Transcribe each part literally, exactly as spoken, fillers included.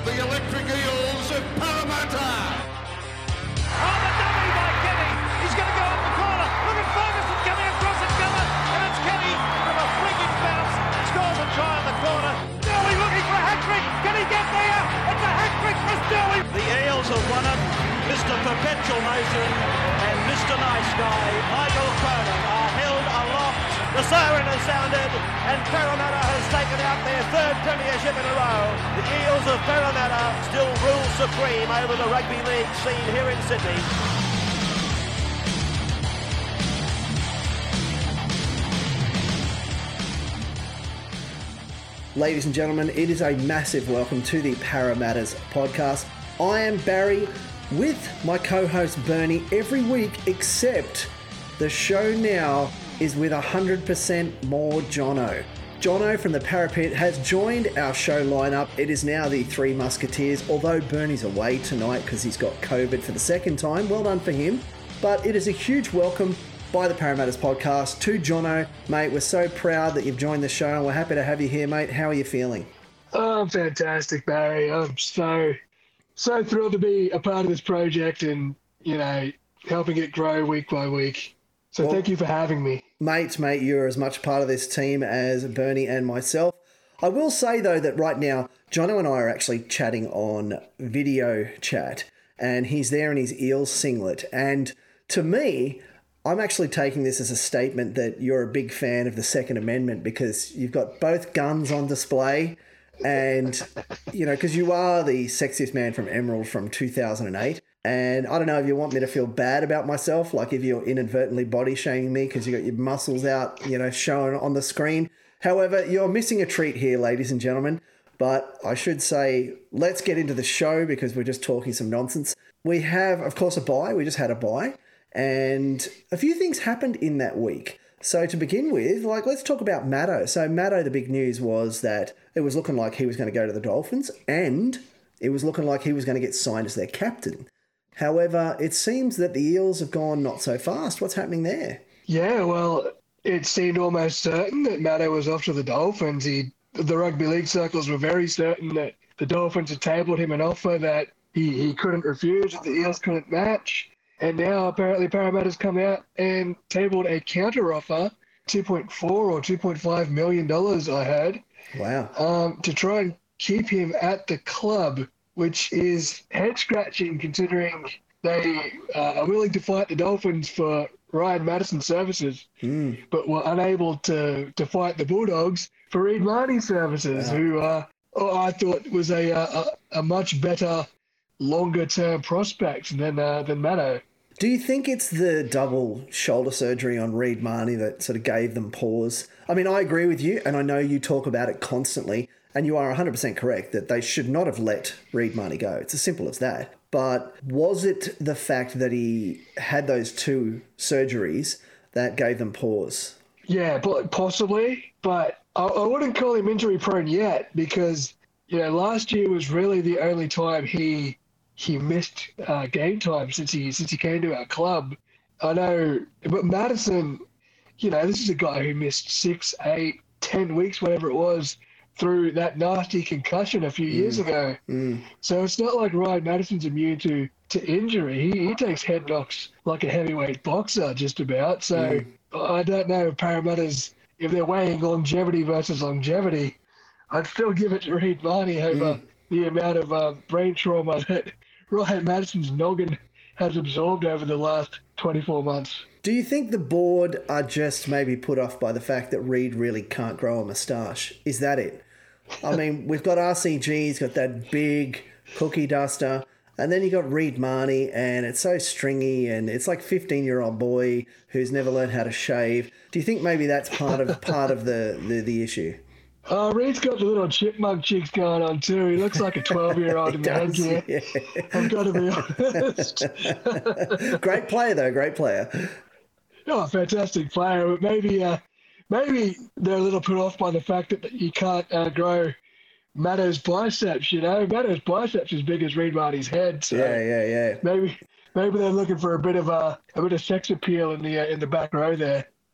the Electric Eels of Parramatta. Oh, the dummy by Kenny. He's going to go up the corner. Look at Ferguson coming across and cover. And it's Kenny from a flicking bounce. Scores a try in the corner. Sterling looking for a hat-trick. Can he get there? It's a hat-trick for Sterling. The Eels have won it. Mister Perpetual Motion and Mister Nice Guy, Michael Cronin, are held aloft. The siren has sounded and Parramatta has taken out their third premiership in a row. The Eels of Parramatta still rule supreme over the rugby league scene here in Sydney. Ladies and gentlemen, it is a massive welcome to the Parramatta's podcast. I am Barry with my co-host Bernie every week, except the show now is with one hundred percent more Jono. Jono from the Parapet has joined our show lineup. It is now the Three Musketeers, although Bernie's away tonight because he's got COVID for the second time. Well done for him. But it is a huge welcome by the Parramatta's podcast to Jono. Mate, we're so proud that you've joined the show and we're happy to have you here, mate. How are you feeling? Oh, I'm fantastic, Barry. I'm so, so thrilled to be a part of this project and, you know, helping it grow week by week. So well, thank you for having me. Mate, mate, you're as much part of this team as Bernie and myself. I will say, though, that right now, Jono and I are actually chatting on video chat, and he's there in his Eels singlet. And to me, I'm actually taking this as a statement that you're a big fan of the Second Amendment because you've got both guns on display and, you know, because you are the sexiest man from Emerald from two thousand eight. And I don't know if you want me to feel bad about myself, like if you're inadvertently body shaming me because you got your muscles out, you know, showing on the screen. However, you're missing a treat here, ladies and gentlemen. But I should say, let's get into the show because we're just talking some nonsense. We have, of course, a bye. We just had a bye. And a few things happened in that week. So to begin with, like, let's talk about Maddo. So Maddo, the big news was that it was looking like he was going to go to the Dolphins and it was looking like he was going to get signed as their captain. However, it seems that the Eels have gone not so fast. What's happening there? Yeah, well, it seemed almost certain that Maddo was off to the Dolphins. He, the rugby league circles were very certain that the Dolphins had tabled him an offer that he, he couldn't refuse, that the Eels couldn't match. And now apparently Parramatta's come out and tabled a counter offer, two point four or two point five million dollars, I heard. Wow. Um, to try and keep him at the club, which is head-scratching considering they uh, are willing to fight the Dolphins for Ryan Madison's services, mm. but were unable to, to fight the Bulldogs for Reed Marnie's services, wow. who uh, oh, I thought was a, a, a much better longer-term prospect than uh, than Maddo. Do you think it's the double shoulder surgery on Reed Marnie that sort of gave them pause? I mean, I agree with you, and I know you talk about it constantly, and you are one hundred percent correct that they should not have let Reed Marnie go. It's as simple as that. But was it the fact that he had those two surgeries that gave them pause? Yeah, possibly, but I, I wouldn't call him injury-prone yet because, you know, last year was really the only time he he missed uh, game time since he since he came to our club. I know, but Madison, you know, this is a guy who missed six, eight, ten weeks, whatever it was, through that nasty concussion a few mm. years ago. Mm. So it's not like Ryan Madison's immune to, to injury. He, he takes head knocks like a heavyweight boxer just about. So mm. I don't know if Parramatta's, if they're weighing longevity versus longevity, I'd still give it to Reed Marnie over mm. the amount of uh, brain trauma that Ryan Madison's noggin has absorbed over the last twenty-four months. Do you think the board are just maybe put off by the fact that Reed really can't grow a moustache? Is that it? I mean, we've got R C G, he's got that big cookie duster, and then you got Reed Marnie, and it's so stringy, and it's like fifteen-year-old boy who's never learned how to shave. Do you think maybe that's part of part of the, the, the issue? Uh, Reed's got the little chipmunk cheeks going on too. He looks like a twelve-year-old in the headgear. Yeah. I've got to be honest. Great player, though. Great player. Oh, fantastic player. But maybe, uh, maybe they're a little put off by the fact that you can't uh, grow Maddo's biceps. You know, Maddo's biceps as big as Reed Marnie's head. So yeah, yeah, yeah. Maybe, maybe they're looking for a bit of a a bit of sex appeal in the uh, in the back row there.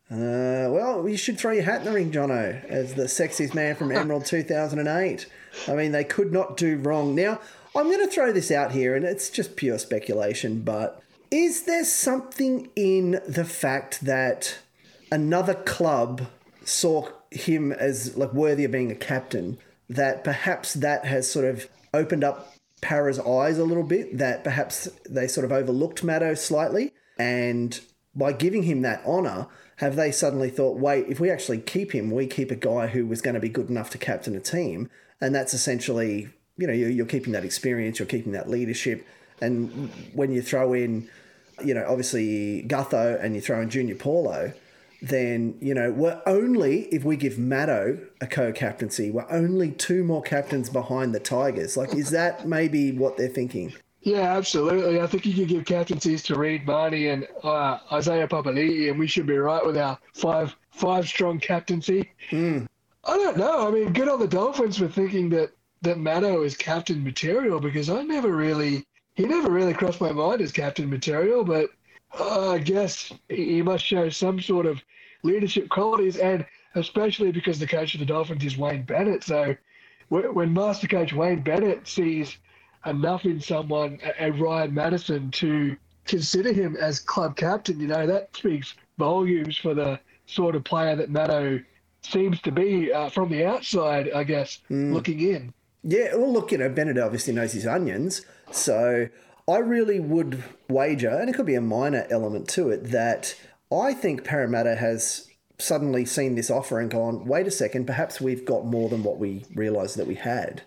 Uh, well, you should throw your hat in the ring, Jono, as the sexiest man from Emerald two thousand eight. I mean, they could not do wrong. Now, I'm going to throw this out here, and it's just pure speculation, but is there something in the fact that another club saw him as like worthy of being a captain, that perhaps that has sort of opened up Para's eyes a little bit, that perhaps they sort of overlooked Maddo slightly, and by giving him that honour, have they suddenly thought, wait, if we actually keep him, we keep a guy who was going to be good enough to captain a team, and that's essentially, you know, you're, you're keeping that experience, you're keeping that leadership, and when you throw in, you know, obviously Gutho and you throw in Junior Paulo, then, you know, we're only, if we give Maddo a co-captaincy, we're only two more captains behind the Tigers. Like, is that maybe what they're thinking? Yeah, absolutely. I think you could give captaincies to Reid Marnie and uh, Isaiah Papali'i, and we should be right with our five five strong captaincy. Mm. I don't know. I mean, good on the Dolphins for thinking that that Maddo is captain material, because I never really he never really crossed my mind as captain material. But uh, I guess he must show some sort of leadership qualities, and especially because the coach of the Dolphins is Wayne Bennett. So when Master Coach Wayne Bennett sees enough in someone, a Ryan Madison, to consider him as club captain, you know, that speaks volumes for the sort of player that Maddo seems to be uh, from the outside, I guess, mm. looking in. Yeah, well, look, you know, Bennett obviously knows his onions, so I really would wager, and it could be a minor element to it, that I think Parramatta has suddenly seen this offer and gone, wait a second, perhaps we've got more than what we realised that we had.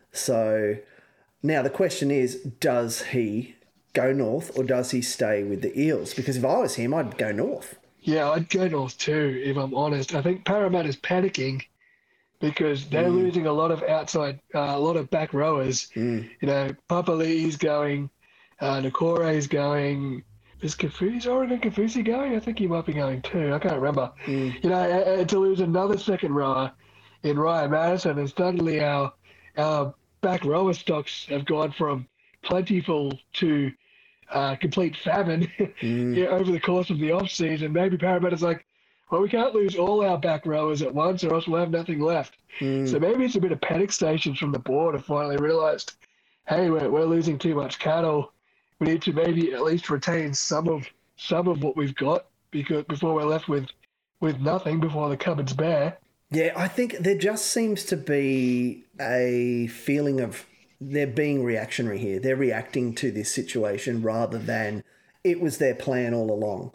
So now the question is, does he go north or does he stay with the Eels? Because if I was him, I'd go north. Yeah, I'd go north too, if I'm honest. I think Parramatta's panicking because they're mm. losing a lot of outside, uh, a lot of back rowers. Mm. You know, Papali'i's going, uh, Nakore's going. Is Kafusi, Oregon Kafusi going? I think he might be going too. I can't remember. Mm. You know, and to lose another second rower in Ryan Madison, and suddenly our our back rower stocks have gone from plentiful to uh, complete famine mm. yeah, over the course of the off season. Maybe Parramatta's like, well, we can't lose all our back rowers at once, or else we'll have nothing left. Mm. So maybe it's a bit of panic stations from the board have finally realised, hey, we're we're losing too much cattle. We need to maybe at least retain some of some of what we've got, because before we're left with with nothing, before the cupboard's bare. Yeah, I think there just seems to be a feeling of they're being reactionary here. They're reacting to this situation rather than it was their plan all along.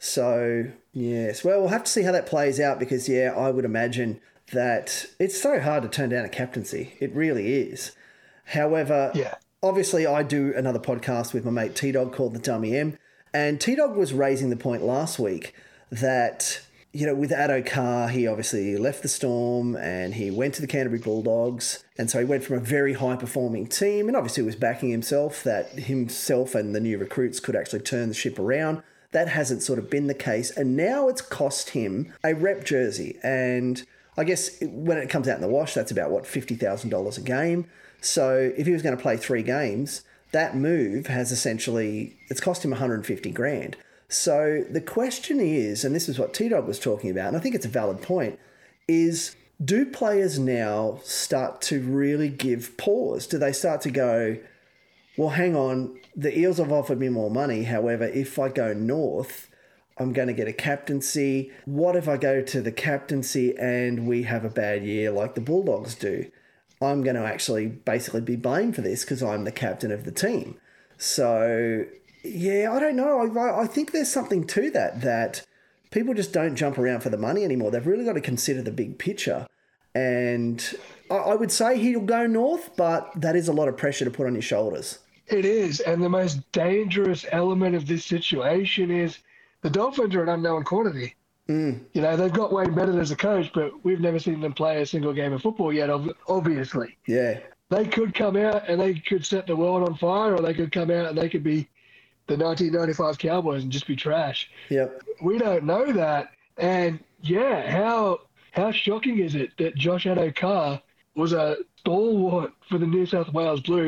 So, yes, well, we'll have to see how that plays out because, yeah, I would imagine that it's so hard to turn down a captaincy. It really is. However, yeah. Obviously, I do another podcast with my mate T-Dog called The Dummy M, and T-Dog was raising the point last week that, you know, with Addo Carr, he obviously left the Storm and he went to the Canterbury Bulldogs, and so he went from a very high-performing team, and obviously was backing himself that himself and the new recruits could actually turn the ship around. That hasn't sort of been the case, and now it's cost him a rep jersey, and I guess when it comes out in the wash, that's about, what, fifty thousand dollars a game. So if he was going to play three games, that move has essentially, it's cost him one hundred fifty grand. So the question is, and this is what T-Dog was talking about, and I think it's a valid point, is do players now start to really give pause? Do they start to go, well, hang on, the Eels have offered me more money. However, if I go north, I'm going to get a captaincy. What if I go to the captaincy and we have a bad year like the Bulldogs do? I'm going to actually basically be blamed for this because I'm the captain of the team. So, yeah, I don't know. I, I think there's something to that, that people just don't jump around for the money anymore. They've really got to consider the big picture. And I, I would say he'll go north, but that is a lot of pressure to put on your shoulders. It is. And the most dangerous element of this situation is the Dolphins are an unknown quantity. Mm. You know, they've got Wayne Bennett as a coach, but we've never seen them play a single game of football yet, obviously. Yeah. They could come out and they could set the world on fire, or they could come out and they could be the nineteen ninety-five Cowboys and just be trash. Yep. We don't know that. And, yeah, how how shocking is it that Josh Addo Carr was a stalwart for the New South Wales Blue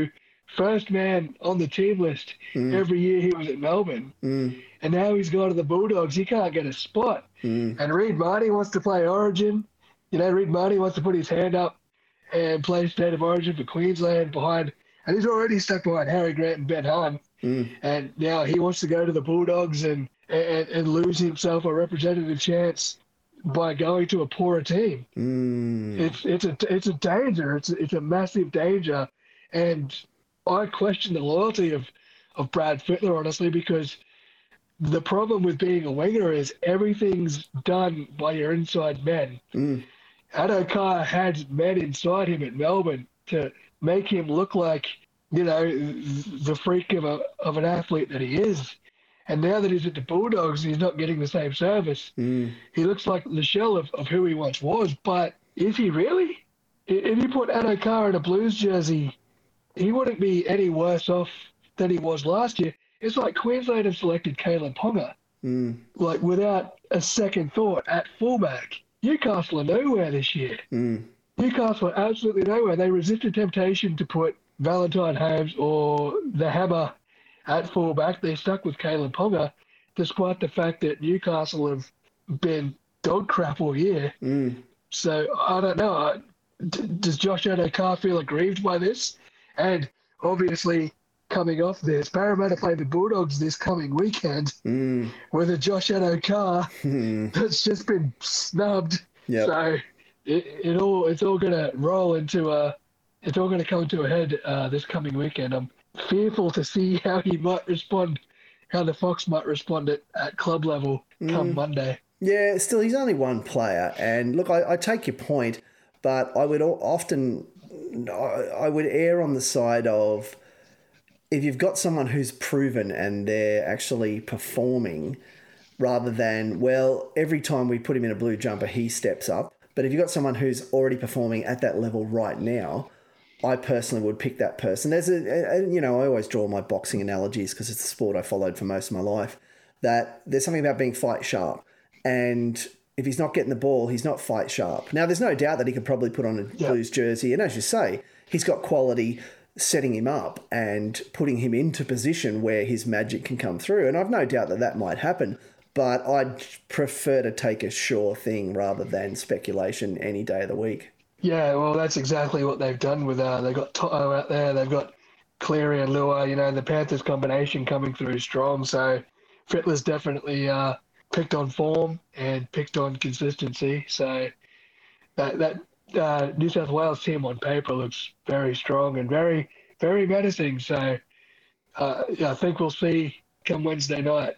first man on the team list mm. every year he was at Melbourne. Mm. And now he's gone to the Bulldogs. He can't get a spot. Mm. And Reid Marnie wants to play Origin. You know, Reid Marnie wants to put his hand up and play State of Origin for Queensland behind. And he's already stuck behind Harry Grant and Ben Hunt. Mm. And now he wants to go to the Bulldogs and, and, and lose himself a representative chance by going to a poorer team. Mm. It's it's a it's a danger. It's it's a massive danger, and I question the loyalty of, of Brad Fittler, honestly, because the problem with being a winger is everything's done by your inside men. Mm. Addo-Carr had men inside him at Melbourne to make him look like, you know, the freak of a of an athlete that he is. And now that he's at the Bulldogs, he's not getting the same service. Mm. He looks like the shell of, of who he once was. But is he really? If you put Addo-Carr in a Blues jersey, he wouldn't be any worse off than he was last year. It's like Queensland have selected Caleb Ponga, mm. like without a second thought at fullback. Newcastle are nowhere this year. Mm. Newcastle are absolutely nowhere. They resisted temptation to put Valentine Holmes or the Hammer at fullback. They stuck with Caleb Ponga, despite the fact that Newcastle have been dog crap all year. Mm. So I don't know. D- does Josh Addo-Carr feel aggrieved by this? And obviously, coming off this, Parramatta play the Bulldogs this coming weekend mm. with a Josh Addo-Carr mm. that's just been snubbed. Yep. So it, it all it's all going to roll into a it's all going to come to a head uh, this coming weekend. I'm fearful to see how he might respond, how the Fox might respond at, at club level come mm. Monday. Yeah, still, he's only one player. And look, I, I take your point, but I would often, I would err on the side of if you've got someone who's proven and they're actually performing rather than, well, every time we put him in a blue jumper, he steps up. But if you've got someone who's already performing at that level right now, I personally would pick that person. There's a, a you know, I always draw my boxing analogies because it's a sport I followed for most of my life, that there's something about being fight sharp. And if he's not getting the ball, he's not fight sharp. Now, there's no doubt that he could probably put on a yeah. Blues jersey. And as you say, he's got quality setting him up and putting him into position where his magic can come through. And I've no doubt that that might happen. But I'd prefer to take a sure thing rather than speculation any day of the week. Yeah, well, that's exactly what they've done with, uh, they've got Toto out there, they've got Cleary and Lua, you know, the Panthers combination coming through strong. So Fittler's definitely uh, picked on form and picked on consistency. So that, that uh, New South Wales team on paper looks very strong and very, very menacing. So uh, yeah, I think we'll see come Wednesday night.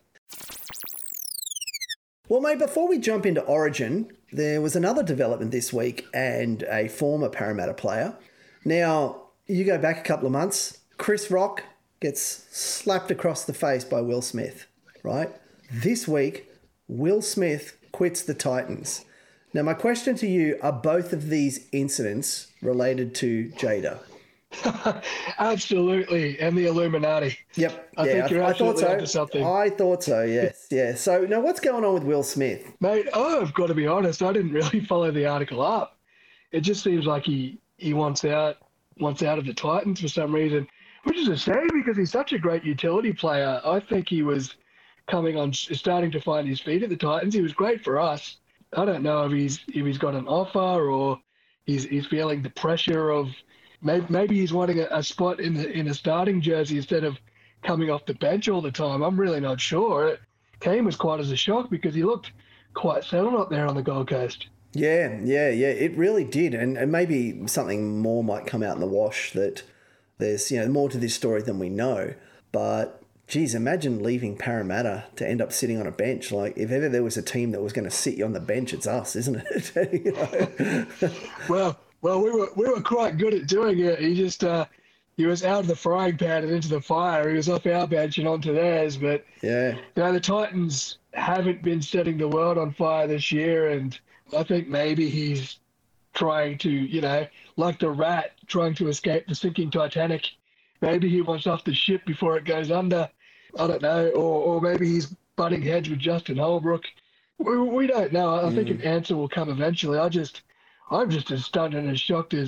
Well, mate, before we jump into Origin, there was another development this week and a former Parramatta player. Now, you go back a couple of months, Chris Rock gets slapped across the face by Will Smith, right? This week, Will Smith quits the Titans. Now, my question to you, are both of these incidents related to Jada? Absolutely, and the Illuminati. Yep. I yeah, think you're I, I absolutely thought so. onto something. I thought so, yes. Yeah. So, now what's going on with Will Smith? Mate, oh, I've got to be honest, I didn't really follow the article up. It just seems like he, he wants out wants out of the Titans for some reason, which is a shame because he's such a great utility player. I think he was coming on, starting to find his feet at the Titans. He was great for us. I don't know if he's if he's got an offer or he's he's feeling the pressure of maybe, maybe he's wanting a, a spot in the in a starting jersey instead of coming off the bench all the time. I'm really not sure. It came as quite as a shock because he looked quite settled up there on the Gold Coast. Yeah, yeah, yeah, it really did. And, and maybe something more might come out in the wash that there's, you know, more to this story than we know. But, geez, imagine leaving Parramatta to end up sitting on a bench. Like, if ever there was a team that was going to sit you on the bench, it's us, isn't it? You know? well, well, we were we were quite good at doing it. He just uh, he was out of the frying pan and into the fire. He was off our bench and onto theirs. But yeah, you know, the Titans haven't been setting the world on fire this year, and I think maybe he's trying to, you know, like the rat trying to escape the sinking Titanic. Maybe he wants off the ship before it goes under. I don't know. Or, or maybe he's butting heads with Justin Holbrook. We, we don't know. I mm. think an answer will come eventually. I just, I'm just as stunned and as shocked as,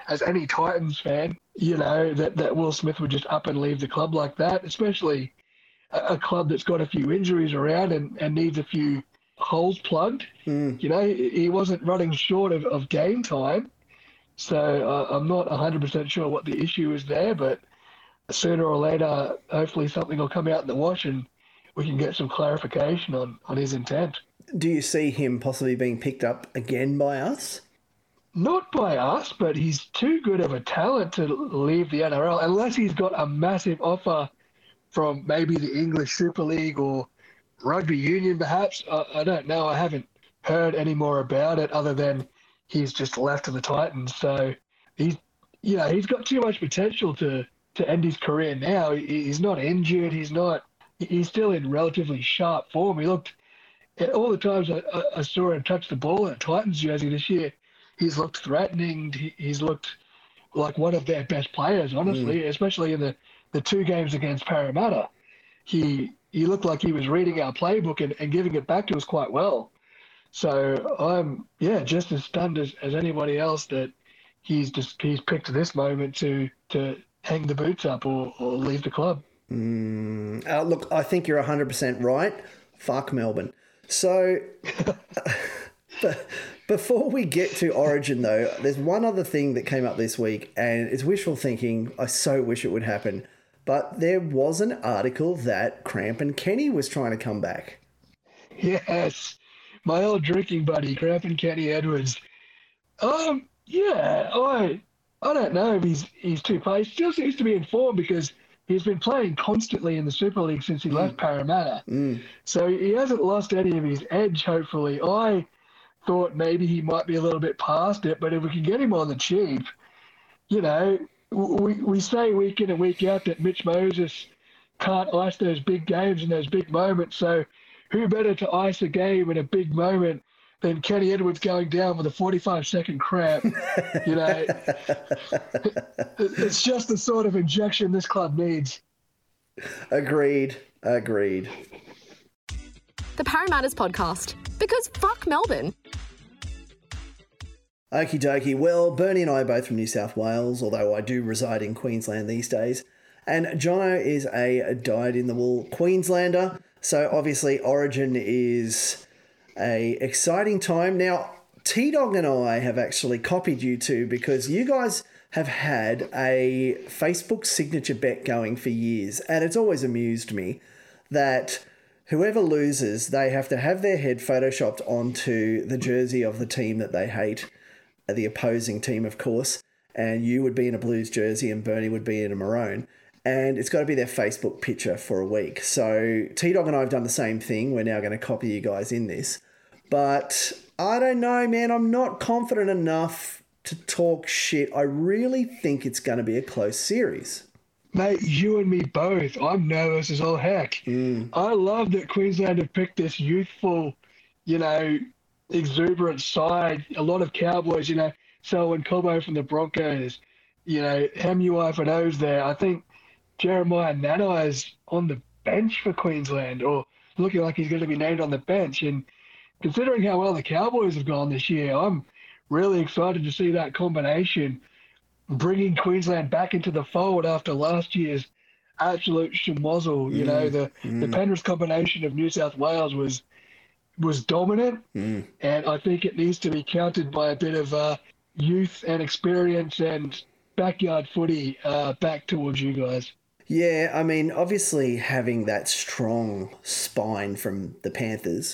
as any Titans fan, you know, that, that Will Smith would just up and leave the club like that, especially a, a club that's got a few injuries around and, and needs a few holes plugged. Mm. You know, he, he wasn't running short of, of game time. So uh, I'm not one hundred percent sure what the issue is there, but sooner or later, hopefully something will come out in the wash and we can get some clarification on, on his intent. Do you see him possibly being picked up again by us? Not by us, but he's too good of a talent to leave the N R L unless he's got a massive offer from maybe the English Super League or rugby union, perhaps. I, I don't know. I haven't heard any more about it other than he's just left to the Titans. So he's, you know, he's got too much potential to, to end his career now. He, he's not injured. He's not. He's still in relatively sharp form. He looked all the times I, I saw him touch the ball in a Titans jersey this year. He's looked threatening. He's looked like one of their best players, honestly, mm. especially in the, the two games against Parramatta. He he looked like he was reading our playbook and, and giving it back to us quite well. So I'm, yeah, just as stunned as, as anybody else that he's just he's picked this moment to to hang the boots up or, or leave the club. Mm. Uh, look, I think you're one hundred percent right. Fuck Melbourne. So... But before we get to Origin, though, there's one other thing that came up this week, and it's wishful thinking. I so wish it would happen. But there was an article that Crampin Kenny was trying to come back. Yes. My old drinking buddy, Crampin Kenny Edwards. Um, yeah, I I don't know if he's, he's too played. He still seems to be in form because he's been playing constantly in the Super League since he mm. left Parramatta. Mm. So he hasn't lost any of his edge, hopefully. I... thought maybe he might be a little bit past it, but if we can get him on the cheap, you know, we we say week in and week out that Mitch Moses can't ice those big games and those big moments. So who better to ice a game in a big moment than Kenny Edwards going down with a forty-five second cramp? You know, it's just the sort of injection this club needs. Agreed. Agreed. The Parramatta's podcast. Because fuck Melbourne. Okie dokie. Well, Bernie and I are both from New South Wales, although I do reside in Queensland these days. And Jono is a dyed-in-the-wool Queenslander. So obviously Origin is a exciting time. Now, T-Dog and I have actually copied you two because you guys have had a Facebook signature bet going for years. And it's always amused me that... whoever loses, they have to have their head photoshopped onto the jersey of the team that they hate, the opposing team, of course, and you would be in a Blues jersey and Bernie would be in a maroon, and it's got to be their Facebook picture for a week. So T-Dog and I have done the same thing. We're now going to copy you guys in this. But I don't know, man. I'm not confident enough to talk shit. I really think it's going to be a close series. Mate, you and me both. I'm nervous as all heck. Mm. I love that Queensland have picked this youthful, you know, exuberant side. A lot of Cowboys, you know, Selwyn Cobbo from the Broncos, you know, Hemu for those there. I think Jeremiah Nanai's on the bench for Queensland or looking like he's going to be named on the bench. And considering how well the Cowboys have gone this year, I'm really excited to see that combination bringing Queensland back into the fold after last year's absolute schmozzle. You mm, know, the, mm. the Penrith combination of New South Wales was was dominant, mm. and I think it needs to be countered by a bit of uh, youth and experience and backyard footy uh, back towards you guys. Yeah, I mean, obviously having that strong spine from the Panthers,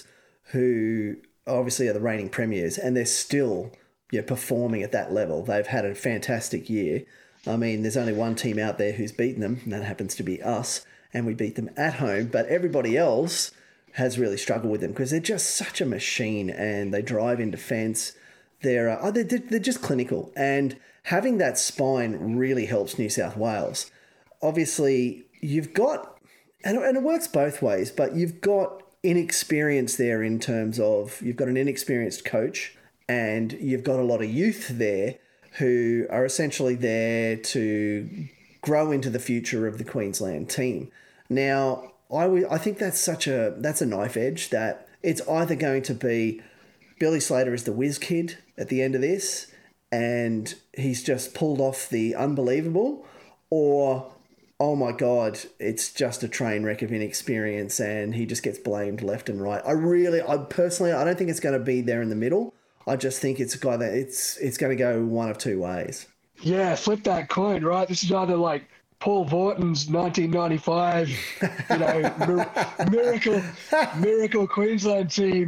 who obviously are the reigning premiers, and they're still... yeah, performing at that level. They've had a fantastic year. I mean, there's only one team out there who's beaten them, and that happens to be us, and we beat them at home. But everybody else has really struggled with them because they're just such a machine, and they drive in defence. They're, uh, they're, they're just clinical, and having that spine really helps New South Wales. Obviously, you've got, and, and it works both ways, but you've got inexperience there in terms of, you've got an inexperienced coach, and you've got a lot of youth there who are essentially there to grow into the future of the Queensland team. Now, I, w- I think that's such a that's a knife edge that it's either going to be Billy Slater is the whiz kid at the end of this, and he's just pulled off the unbelievable, or, oh my God, it's just a train wreck of inexperience and he just gets blamed left and right. I really, I personally, I don't think it's going to be there in the middle. I just think it's a guy that it's it's going to go one of two ways. Yeah, flip that coin, right? This is either like Paul Vorton's nineteen ninety-five, you know, mir- miracle, miracle Queensland team,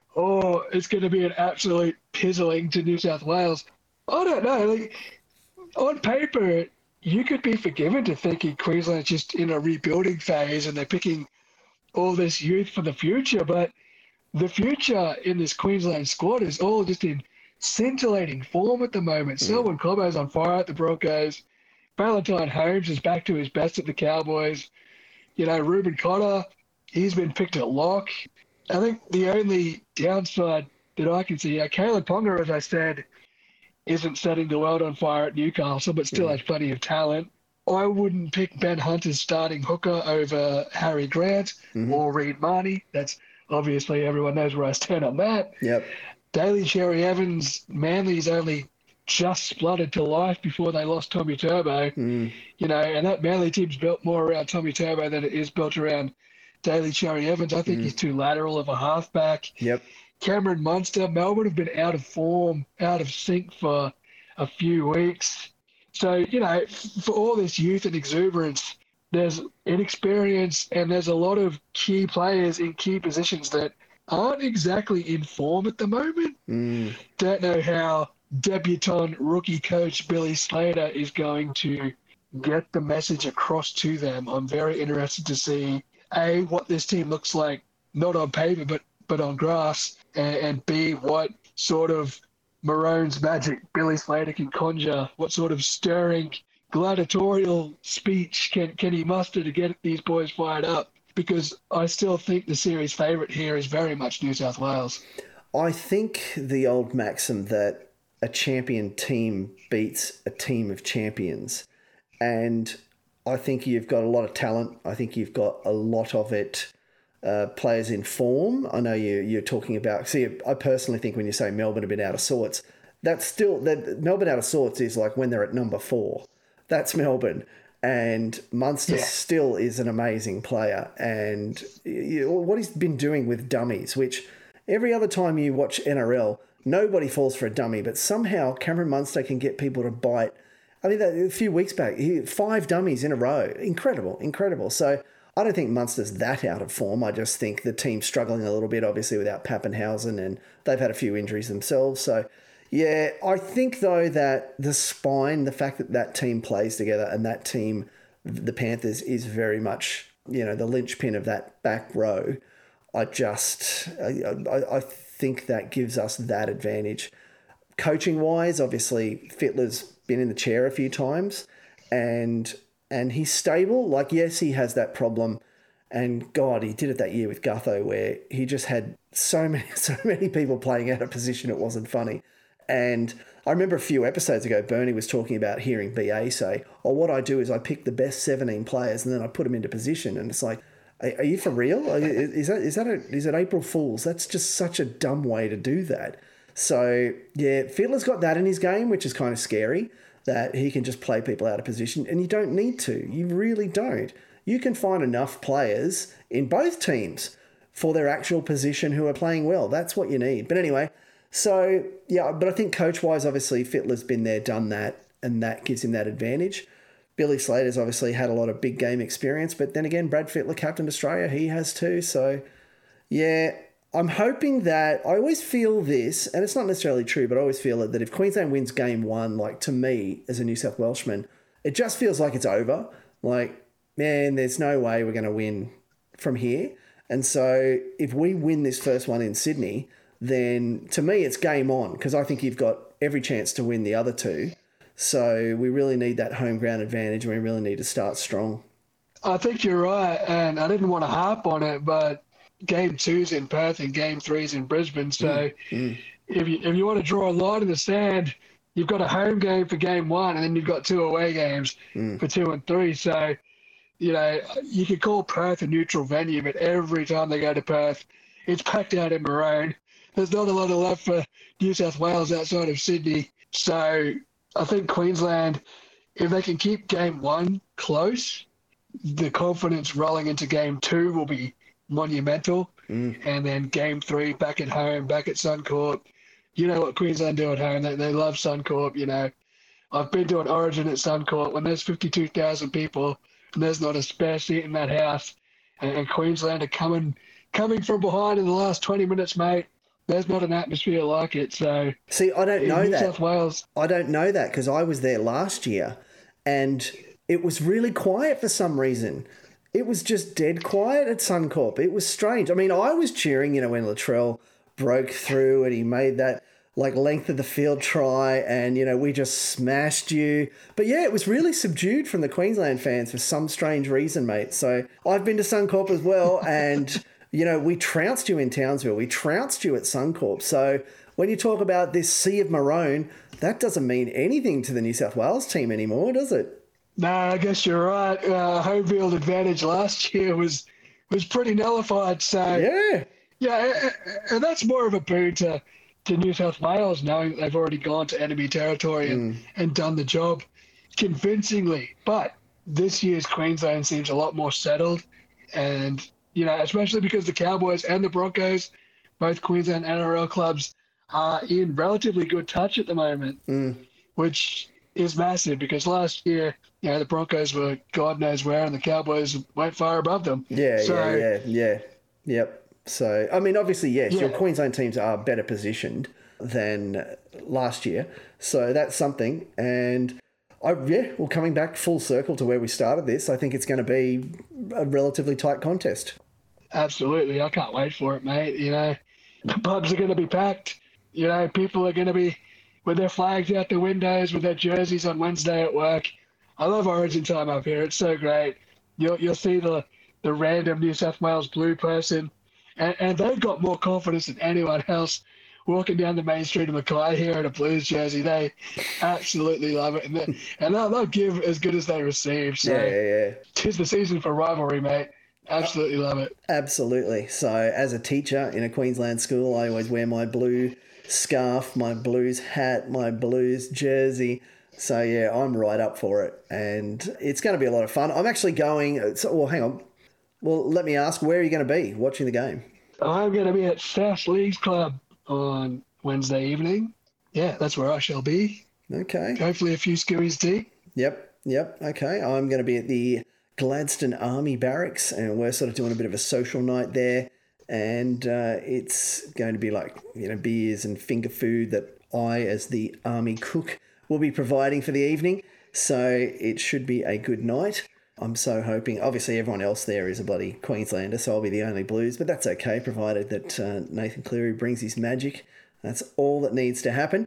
or it's going to be an absolute pizzling to New South Wales. I don't know. Like, on paper, you could be forgiven to thinking Queensland's just in a rebuilding phase and they're picking all this youth for the future, but the future in this Queensland squad is all just in scintillating form at the moment. Mm. Selwyn Cobbo's on fire at the Broncos. Valentine Holmes is back to his best at the Cowboys. You know, Reuben Cotter, he's been picked at lock. I think the only downside that I can see, uh, Caleb Ponga, as I said, isn't setting the world on fire at Newcastle, but still mm. has plenty of talent. I wouldn't pick Ben Hunter's starting hooker over Harry Grant mm-hmm. or Reed Marnie. That's obviously everyone knows where I stand on that. Yep. Daly Cherry Evans, Manly's only just spluttered to life before they lost Tommy Turbo. Mm. You know, and that Manly team's built more around Tommy Turbo than it is built around Daly Cherry Evans. I think mm. he's too lateral of a halfback. Yep. Cameron Munster, Melbourne have been out of form, out of sync for a few weeks. So, you know, for all this youth and exuberance, there's inexperience and there's a lot of key players in key positions that aren't exactly in form at the moment. Mm. Don't know how debutant rookie coach Billy Slater is going to get the message across to them. I'm very interested to see, A, what this team looks like, not on paper, but, but on grass, and, and B, what sort of Maroons magic Billy Slater can conjure, what sort of stirring gladiatorial speech can, can he muster to get these boys fired up? Because I still think the series favourite here is very much New South Wales. I think the old maxim that a champion team beats a team of champions. And I think you've got a lot of talent. I think you've got a lot of it, uh, players in form. I know you, you're talking about... See, I personally think when you say Melbourne have been out of sorts, that's still... that Melbourne out of sorts is like when they're at number four. That's Melbourne. And Munster yeah. still is an amazing player. And you know, what he's been doing with dummies, which every other time you watch N R L, nobody falls for a dummy, but somehow Cameron Munster can get people to bite. I mean, a few weeks back, he, five dummies in a row. Incredible, incredible. So I don't think Munster's that out of form. I just think the team's struggling a little bit, obviously, without Pappenhausen, and they've had a few injuries themselves. So, yeah, I think, though, that the spine, the fact that that team plays together and that team, the Panthers, is very much, you know, the linchpin of that back row. I just, I, I, I think that gives us that advantage. Coaching-wise, obviously, Fittler's been in the chair a few times, and and he's stable. Like, yes, he has that problem, and God, he did it that year with Gutho, where he just had so many, so many people playing out of position, it wasn't funny. And I remember a few episodes ago, Bernie was talking about hearing B A say, oh, what I do is I pick the best seventeen players and then I put them into position. And it's like, are, are you for real? Is that is that a, is it April Fool's? That's just such a dumb way to do that. So, yeah, Fiddler's got that in his game, which is kind of scary, that he can just play people out of position. And you don't need to. You really don't. You can find enough players in both teams for their actual position who are playing well. That's what you need. But anyway... So, yeah, but I think coach-wise, obviously, Fittler's been there, done that, and that gives him that advantage. Billy Slater's obviously had a lot of big game experience, but then again, Brad Fittler, Captain Australia, he has too. So, yeah, I'm hoping that... I always feel this, and it's not necessarily true, but I always feel it, that if Queensland wins game one, like, to me, as a New South Welshman, it just feels like it's over. Like, man, there's no way we're going to win from here. And so, if we win this first one in Sydney... then to me it's game on, because I think you've got every chance to win the other two. So we really need that home ground advantage, and we really need to start strong. I think you're right, and I didn't want to harp on it, but game two's in Perth and game three's in Brisbane. So mm, mm. if you if you want to draw a line in the sand, you've got a home game for game one, and then you've got two away games mm. for two and three. So, you know, you could call Perth a neutral venue, but every time they go to Perth, it's packed out in Maroon. There's not a lot of love for New South Wales outside of Sydney. So I think Queensland, if they can keep game one close, the confidence rolling into game two will be monumental. Mm. And then game three, back at home, back at Suncorp. You know what Queensland do at home. They, they love Suncorp, you know. I've been to an Origin at Suncorp when there's fifty-two thousand people and there's not a spare seat in that house. And, and Queensland are coming coming from behind in the last twenty minutes, mate. There's not an atmosphere like it. So see, I don't know New that. South Wales, I don't know that because I was there last year and it was really quiet for some reason. It was just dead quiet at Suncorp. It was strange. I mean, I was cheering, you know, when Latrell broke through and he made that like length of the field try and, you know, we just smashed you. But yeah, it was really subdued from the Queensland fans for some strange reason, mate. So I've been to Suncorp as well and, you know, we trounced you in Townsville. We trounced you at Suncorp. So when you talk about this sea of maroon, that doesn't mean anything to the New South Wales team anymore, does it? No, I guess you're right. Uh, home field advantage last year was was pretty nullified. So yeah, yeah, and that's more of a boon to, to New South Wales, knowing that they've already gone to enemy territory and, mm. and done the job convincingly. But this year's Queensland seems a lot more settled, and you know, especially because the Cowboys and the Broncos, both Queensland N R L clubs, are in relatively good touch at the moment, mm. which is massive because last year, you know, the Broncos were God knows where and the Cowboys went far above them. Yeah, so, yeah, yeah, yeah. Yep. So, I mean, obviously, yes, yeah. your Queensland teams are better positioned than last year. So that's something. And, I, yeah, well, coming back full circle to where we started this, I think it's going to be a relatively tight contest. Absolutely. I can't wait for it, mate. You know, the pubs are going to be packed. You know, people are going to be with their flags out the windows, with their jerseys on Wednesday at work. I love Origin time up here. It's so great. You'll you'll see the, the random New South Wales Blue person, and, and they've got more confidence than anyone else walking down the main street of Mackay here in a Blues jersey. They absolutely love it, and, they, and they'll, they'll give as good as they receive. So yeah, yeah, yeah. 'Tis the season for rivalry, mate. Absolutely love it. Absolutely. So as a teacher in a Queensland school, I always wear my blue scarf, my Blues hat, my Blues jersey. So yeah, I'm right up for it, and it's going to be a lot of fun. I'm actually going. So, well, hang on. Well, let me ask, where are you going to be watching the game? I'm going to be at South Leagues Club on Wednesday evening. Yeah, that's where I shall be. Okay. Hopefully, a few skewies tea. Yep. Yep. Okay. I'm going to be at the Gladstone Army Barracks, and we're sort of doing a bit of a social night there. And uh, it's going to be like, you know, beers and finger food that I, as the army cook, will be providing for the evening. So it should be a good night. I'm so hoping. Obviously, everyone else there is a bloody Queenslander, so I'll be the only Blues. But that's okay, provided that uh, Nathan Cleary brings his magic. That's all that needs to happen.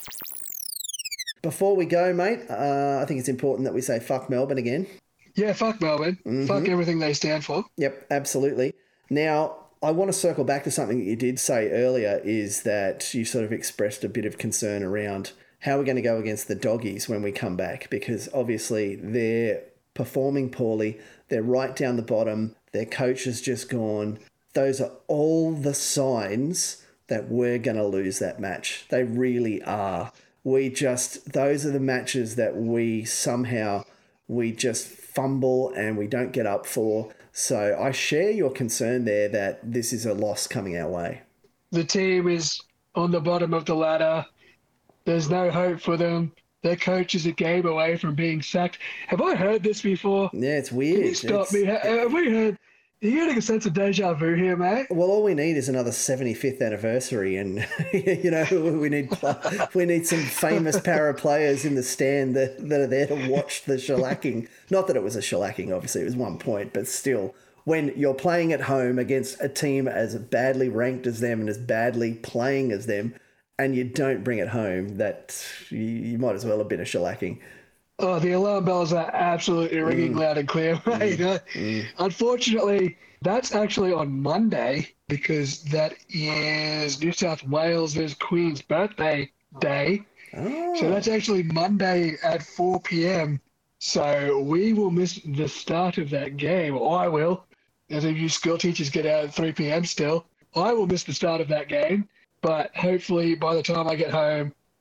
Before we go, mate, uh, I think it's important that we say fuck Melbourne again. Yeah, fuck Melbourne. Mm-hmm. Fuck everything they stand for. Yep, absolutely. Now, I want to circle back to something that you did say earlier, is that you sort of expressed a bit of concern around how we're going to go against the Doggies when we come back, because obviously they're performing poorly. They're right down the bottom. Their coach has just gone. Those are all the signs that we're going to lose that match. They really are. We just, those are the matches that we somehow, we just fumble and we don't get up for. So I share your concern there that this is a loss coming our way. The team is on the bottom of the ladder. There's no hope for them. Their coach is a game away from being sacked. Have I heard this before? Yeah, it's weird. Can you stop it's... me? Have we heard? Are you getting a sense of deja vu here, mate? Well, all we need is another seventy-fifth anniversary, and you know we need we need some famous para players in the stand that, that are there to watch the shellacking. Not that it was a shellacking, obviously it was one point, but still, when you're playing at home against a team as badly ranked as them and as badly playing as them, and you don't bring it home, that you, you might as well have been a shellacking. Oh, the alarm bells are absolutely ringing mm. loud and clear, mate. Mm. Mm. Unfortunately, that's actually on Monday, because that is New South Wales versus Queen's birthday day. Oh. So that's actually Monday at four p.m. So we will miss the start of that game. Or I will. As if you school teachers get out at three p.m. still. I will miss the start of that game. But hopefully by the time I get home,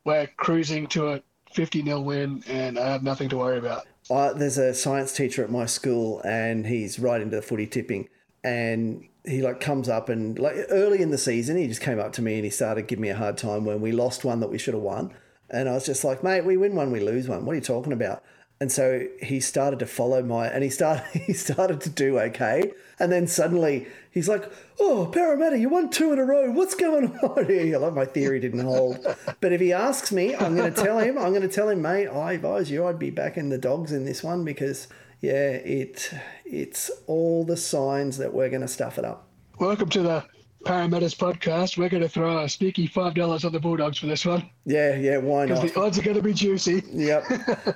we're cruising to a fifty nil win, and I have nothing to worry about. Uh, there's a science teacher at my school, and he's right into the footy tipping, and he like comes up and like early in the season, he just came up to me and he started giving me a hard time when we lost one that we should have won. And I was just like, mate, we win one, we lose one. What are you talking about? And so he started to follow my, and he started he started to do okay. And then suddenly he's like, oh, Parramatta, you won two in a row. What's going on here? Like my theory didn't hold. But if he asks me, I'm going to tell him, I'm going to tell him, mate, I advise you, I'd be backing the Dogs in this one because, yeah, it it's all the signs that we're going to stuff it up. Welcome to the Parramatta's podcast. We're going to throw a sneaky five dollars on the Bulldogs for this one. Yeah, yeah, why not? Because the odds are going to be juicy. Yep.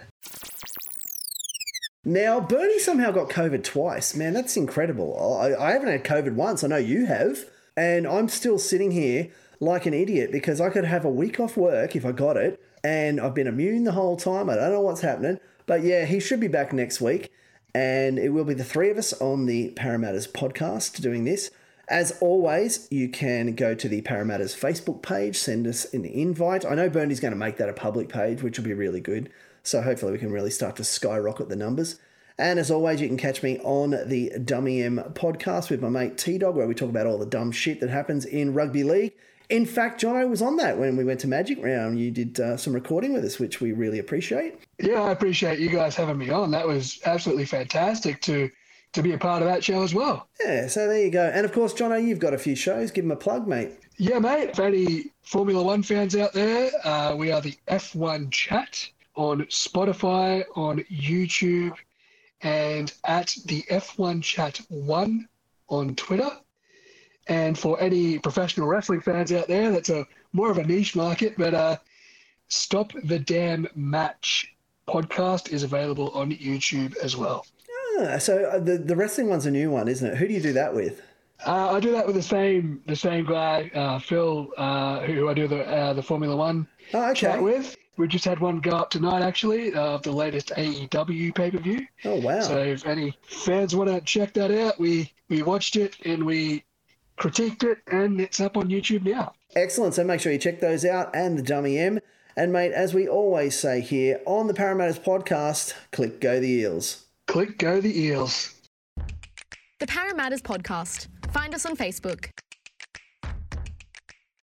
Now, Bernie somehow got COVID twice. Man, that's incredible. I, I haven't had COVID once. I know you have. And I'm still sitting here like an idiot because I could have a week off work if I got it. And I've been immune the whole time. I don't know what's happening. But yeah, he should be back next week. And it will be the three of us on the Parramatta's podcast doing this. As always, you can go to the Parramatta's Facebook page, send us an invite. I know Bernie's going to make that a public page, which will be really good. So hopefully we can really start to skyrocket the numbers. And as always, you can catch me on the Dummy M podcast with my mate T-Dog, where we talk about all the dumb shit that happens in rugby league. In fact, Jono was on that when we went to Magic Round. You did uh, some recording with us, which we really appreciate. Yeah, I appreciate you guys having me on. That was absolutely fantastic to to be a part of that show as well. Yeah, so there you go. And of course, Jono, you've got a few shows. Give them a plug, mate. Yeah, mate. For any Formula One fans out there, uh, we are the F one Chat on Spotify, on YouTube, and at the F one Chat one on Twitter. And for any professional wrestling fans out there, that's a more of a niche market, but uh, Stop the Damn Match podcast is available on YouTube as well. Ah, so the the wrestling one's a new one, isn't it? Who do you do that with? Uh, I do that with the same the same guy, uh, Phil, uh, who I do the uh, the Formula One oh, okay. chat with. We just had one go up tonight, actually, of the latest A E W pay-per-view. Oh, wow. So if any fans want to check that out, we, we watched it and we critiqued it, and it's up on YouTube now. Excellent. So make sure you check those out and the Dummy M. And, mate, as we always say here on the Parramatta's podcast, click Go the Eels. Click Go the Eels. The Parramatta's podcast. Find us on Facebook.